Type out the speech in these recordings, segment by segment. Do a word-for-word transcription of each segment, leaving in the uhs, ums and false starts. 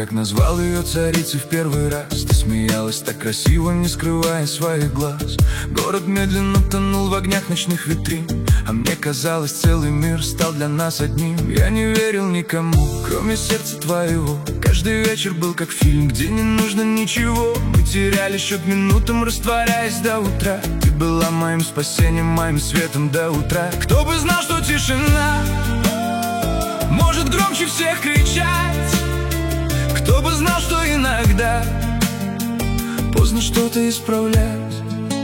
как назвал ее царицей в первый раз. Ты смеялась так красиво, не скрывая своих глаз. Город медленно тонул в огнях ночных витрин, а мне казалось, целый мир стал для нас одним. Я не верил никому, кроме сердца твоего. Каждый вечер был как фильм, где не нужно ничего. Мы теряли счет минутам, растворяясь до утра. Ты была моим спасением, моим светом до утра. Кто бы знал, что тишина может громче всех кричать. Кто бы знал, что иногда поздно что-то исправлять.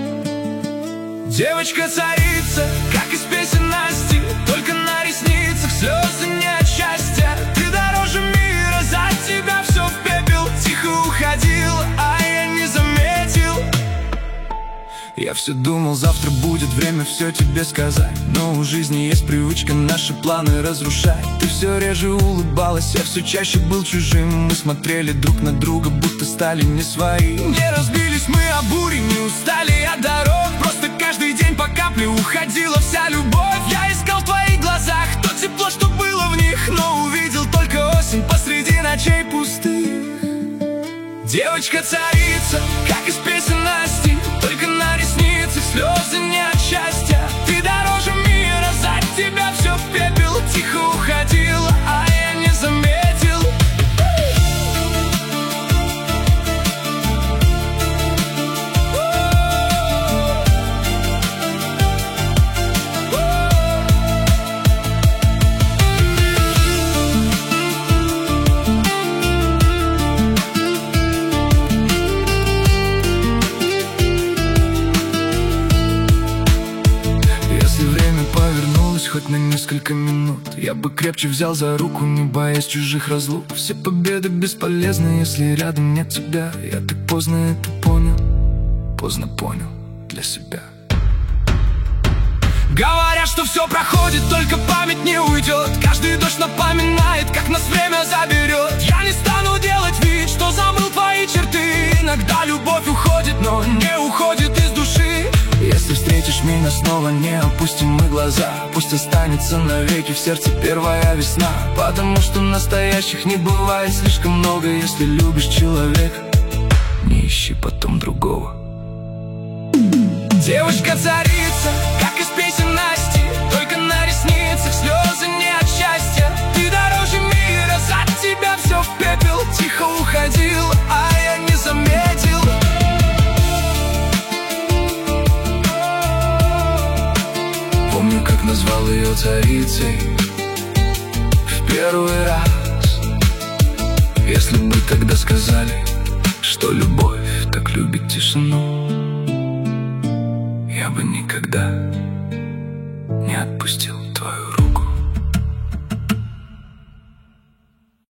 Девочка-царица, как из песен Насти, только на ресницах слезы не от счастья. Ты дороже мира, за тебя все в пепел. Тихо уходил, а я не заметил. Я все думал, завтра будет время все тебе сказать, но у жизни есть привычка наши планы разрушать. Ты все реже улыбалась, я все чаще был чужим. Мы смотрели друг на друга, будто стали не свои. Не разбились мы о буре, не устали от дорог. Просто каждый день по капле уходила вся любовь. Я искал в твоих глазах то тепло, что было в них, но увидел только осень посреди ночей пустых. Девочка-царица, как из песен Насти, только на ресницах слезы не от счастья. Ты дороже мира, за тебя все в пепел. Тихо уходила, а я не заметил. Хоть на несколько минут я бы крепче взял за руку, не боясь чужих разлук. Все победы бесполезны, если рядом нет тебя. Я так поздно это понял, поздно понял для себя. Говорят, что все проходит, только память не уйдет. Каждый дождь напоминает, как нас время заберет. Я не стану делать вид, что забыл твои черты. Иногда любовь уходит, но не уходит из души. Если встретишь меня снова, не опустим мы глаза. Пусть останется навеки в сердце первая весна. Потому что настоящих не бывает слишком много. Если любишь человека, не ищи потом другого. Девочка-царица, как из песен Насти, только на ресницах слезы не от счастья. Ты дороже мира, за тебя все в пепел. Тихо уходил, а я не заметил. Помню, как назвал ее царицей в первый раз. Если бы тогда сказали, что любовь так любит тишину, я бы никогда не отпустил.